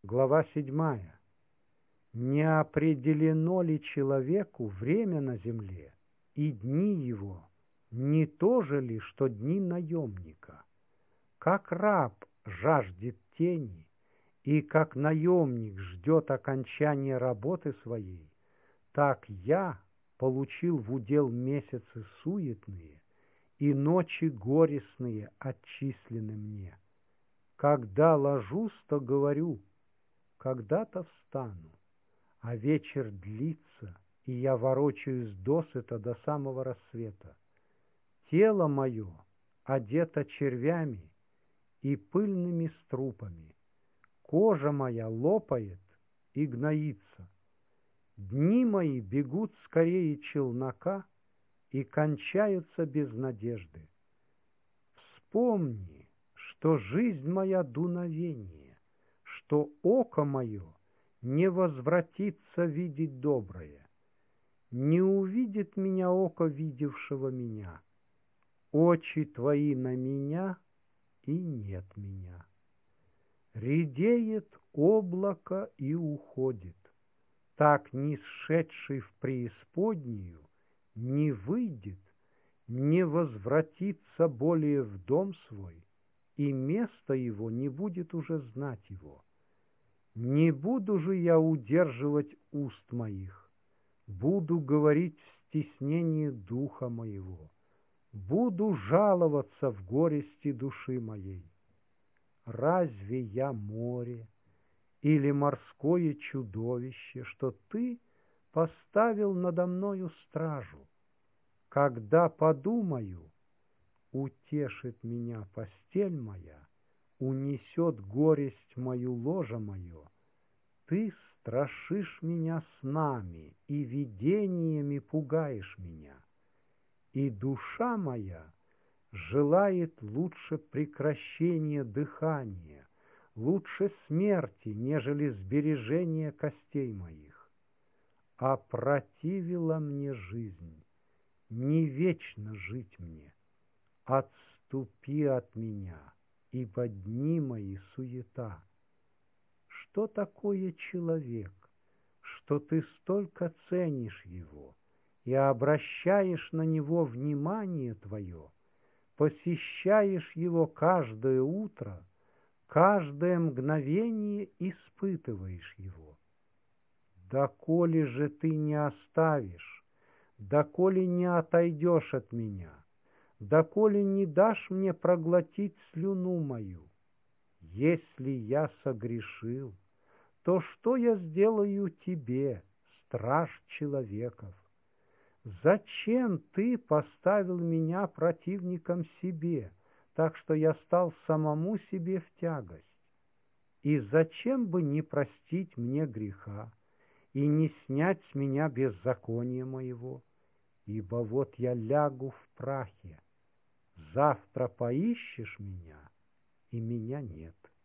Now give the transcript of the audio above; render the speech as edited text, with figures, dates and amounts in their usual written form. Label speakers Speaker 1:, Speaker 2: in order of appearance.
Speaker 1: Глава 7. Не определено ли человеку время на земле, и дни его не то же ли, что дни наемника? Как раб жаждет тени, и как наемник ждет окончания работы своей, так я получил в удел месяцы суетные, и ночи горестные отчислены мне. Когда ложусь, то говорю: когда-то встану, а вечер длится, и я ворочаюсь досыта до самого рассвета. Тело мое одето червями и пыльными струпами, кожа моя лопает и гноится. Дни мои бегут скорее челнока и кончаются без надежды. Вспомни, что жизнь моя дуновение, что око мое не возвратится видеть доброе. Не увидит меня око видевшего меня. Очи твои на меня, и нет меня. Редеет облако и уходит. Так нисшедший в преисподнюю не выйдет, не возвратится более в дом свой, и место его не будет уже знать его. Не буду же я удерживать уст моих, буду говорить в стеснении духа моего, буду жаловаться в горести души моей. Разве я море или морское чудовище, что ты поставил надо мною стражу? Когда подумаю, утешит меня постель моя, унесет горесть мою ложе мое. Ты страшишь меня снами и видениями пугаешь меня, и душа моя желает лучше прекращения дыхания, лучше смерти, нежели сбережения костей моих. Опротивила мне жизнь, не вечно жить мне. Отступи от меня, ибо дни мои суета. Что такое человек, что ты столько ценишь его и обращаешь на него внимание твое, посещаешь его каждое утро, каждое мгновение испытываешь его? Доколе же ты не оставишь, доколе не отойдешь от меня, доколе не дашь мне проглотить слюну мою? Если я согрешил, то что я сделаю тебе, страж человеков? Зачем ты поставил меня противником себе, так что я стал самому себе в тягость? И зачем бы не простить мне греха и не снять с меня беззакония моего? Ибо вот я лягу в прахе, завтра поищешь меня, и меня нет.